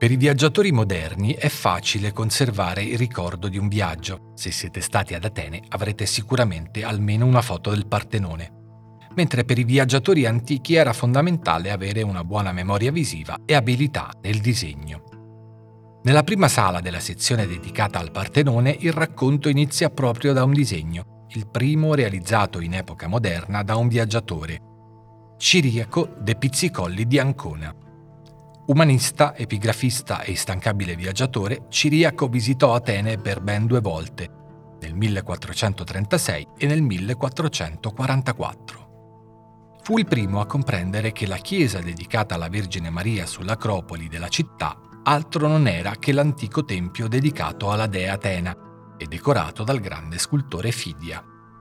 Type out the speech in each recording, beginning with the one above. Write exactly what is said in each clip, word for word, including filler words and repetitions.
Per i viaggiatori moderni è facile conservare il ricordo di un viaggio. Se siete stati ad Atene avrete sicuramente almeno una foto del Partenone. Mentre per i viaggiatori antichi era fondamentale avere una buona memoria visiva e abilità nel disegno. Nella prima sala della sezione dedicata al Partenone il racconto inizia proprio da un disegno, il primo realizzato in epoca moderna da un viaggiatore, Ciriaco de' Pizzicolli di Ancona. Umanista, epigrafista e instancabile viaggiatore, Ciriaco visitò Atene per ben due volte, nel millequattrocentotrentasei e nel millequattrocentoquarantaquattro. Fu il primo a comprendere che la chiesa dedicata alla Vergine Maria sull'Acropoli della città altro non era che l'antico tempio dedicato alla dea Atena e decorato dal grande scultore Fidia.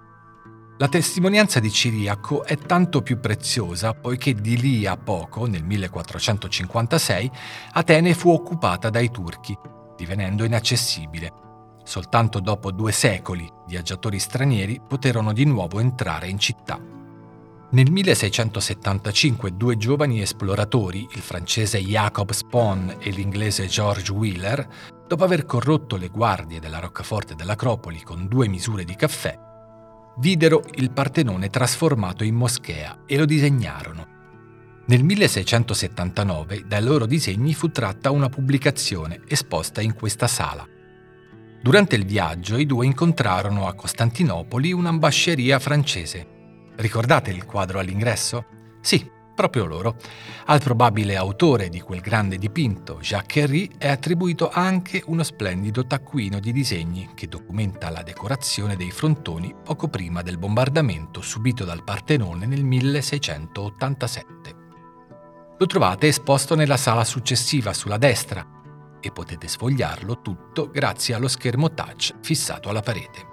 La testimonianza di Ciriaco è tanto più preziosa poiché di lì a poco, nel millequattrocentocinquantasei, Atene fu occupata dai turchi, divenendo inaccessibile. Soltanto dopo due secoli viaggiatori stranieri poterono di nuovo entrare in città. Nel milleseicentosettantacinque due giovani esploratori, il francese Jacob Spon e l'inglese George Wheeler, dopo aver corrotto le guardie della roccaforte dell'Acropoli con due misure di caffè, videro il Partenone trasformato in moschea e lo disegnarono. Nel milleseicentosettantanove dai loro disegni fu tratta una pubblicazione esposta in questa sala. Durante il viaggio i due incontrarono a Costantinopoli un'ambasceria francese. Ricordate il quadro all'ingresso? Sì, proprio loro. Al probabile autore di quel grande dipinto, Jacques Herry, è attribuito anche uno splendido taccuino di disegni che documenta la decorazione dei frontoni poco prima del bombardamento subito dal Partenone nel milleseicentottantasette. Lo trovate esposto nella sala successiva sulla destra e potete sfogliarlo tutto grazie allo schermo touch fissato alla parete.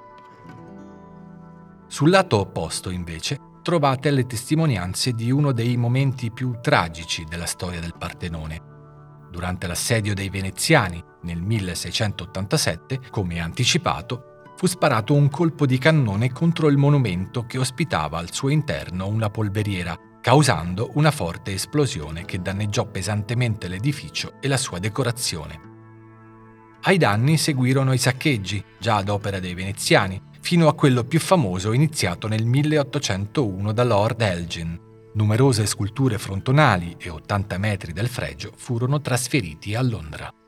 Sul lato opposto, invece, trovate le testimonianze di uno dei momenti più tragici della storia del Partenone. Durante l'assedio dei veneziani, nel milleseicentottantasette, come anticipato, fu sparato un colpo di cannone contro il monumento che ospitava al suo interno una polveriera, causando una forte esplosione che danneggiò pesantemente l'edificio e la sua decorazione. Ai danni seguirono i saccheggi, già ad opera dei veneziani, fino a quello più famoso iniziato nel milleottocentouno da Lord Elgin. Numerose sculture frontonali e ottanta metri del fregio furono trasferiti a Londra.